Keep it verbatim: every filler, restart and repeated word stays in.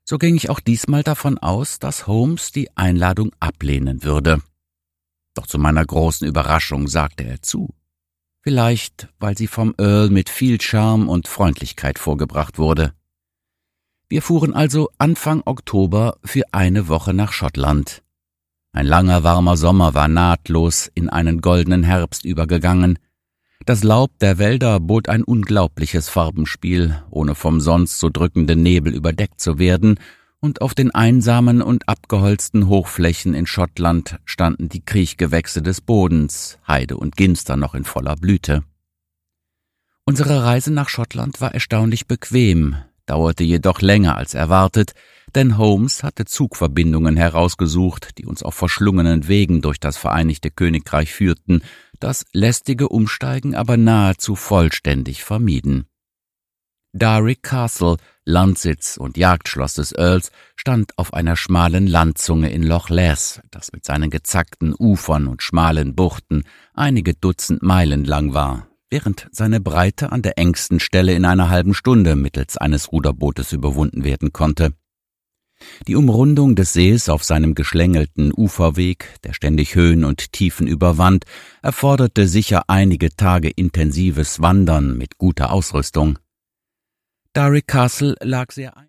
So ging ich auch diesmal davon aus, dass Holmes die Einladung ablehnen würde. Doch zu meiner großen Überraschung sagte er zu. Vielleicht, weil sie vom Earl mit viel Charme und Freundlichkeit vorgebracht wurde. Wir fuhren also Anfang Oktober für eine Woche nach Schottland. Ein langer, warmer Sommer war nahtlos in einen goldenen Herbst übergegangen. Das Laub der Wälder bot ein unglaubliches Farbenspiel, ohne vom sonst so drückenden Nebel überdeckt zu werden, und auf den einsamen und abgeholzten Hochflächen in Schottland standen die Kriechgewächse des Bodens, Heide und Ginster noch in voller Blüte. Unsere Reise nach Schottland war erstaunlich bequem, dauerte jedoch länger als erwartet, denn Holmes hatte Zugverbindungen herausgesucht, die uns auf verschlungenen Wegen durch das Vereinigte Königreich führten, das lästige Umsteigen aber nahezu vollständig vermieden. Darwick Castle, Landsitz und Jagdschloss des Earls, stand auf einer schmalen Landzunge in Loch Less, das mit seinen gezackten Ufern und schmalen Buchten einige Dutzend Meilen lang war, während seine Breite an der engsten Stelle in einer halben Stunde mittels eines Ruderbootes überwunden werden konnte. Die Umrundung des Sees auf seinem geschlängelten Uferweg, der ständig Höhen und Tiefen überwand, erforderte sicher einige Tage intensives Wandern mit guter Ausrüstung. Darwick Castle lag sehr ein